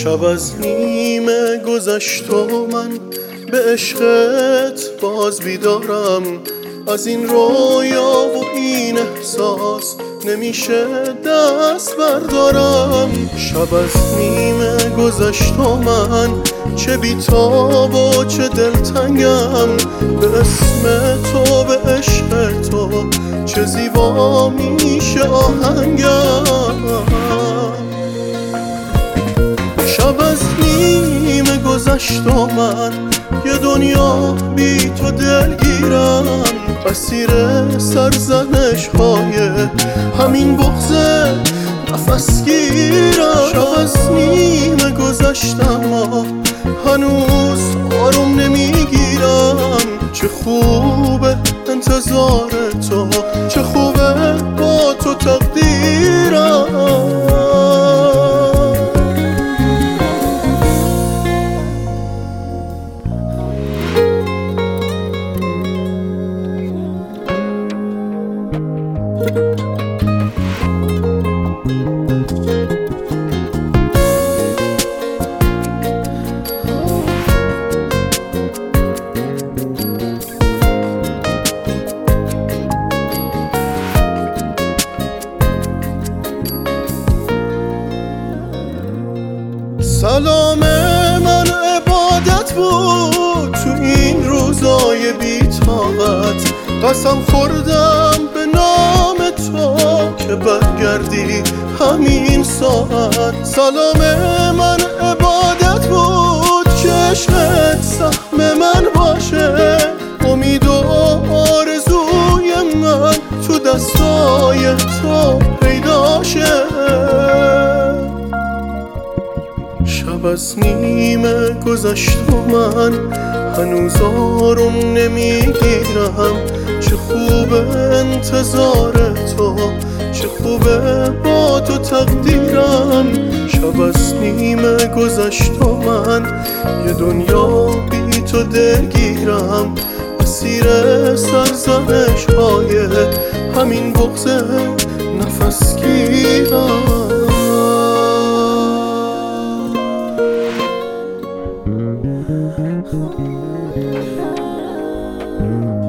شب از نیمه گذشت و من به عشقت باز بیدارم. از این رویا و این احساس نمیشه دست بردارم. شب از نیمه گذشت و من چه بیتاب و چه دلتنگم. به اسم تو به عشق تو چه زیبا میشه آهنگم. شب از نیمه گذشت و من یه دنیا بی تو دلگیرم. اسیر سرزنش های همین بغض نفس گیرم. شب از نیمه گذشتم هنوز آروم نمیگیرم. چه خوبه انتظار تو، چه خوبه با تو تقدیرم. سلام من عبادت بود تو این روزای بی‌طاقت. قسم خوردم به نام تو که برگردی همین ساعت. سلام من عبادت بود که عشقت سهم من باشه. امید و آرزوی من تو دستای تو پیدا شه. شب از نیمه گذشت و من هنوز آروم نمیگیرم. چه خوبه انتظار تو، چه خوبه با تو تقدیرم. شب از نیمه گذشت و من یه دنیا بی تو دلگیرم. اسیر سرزنش های همین بغض نفس گیرم. Oh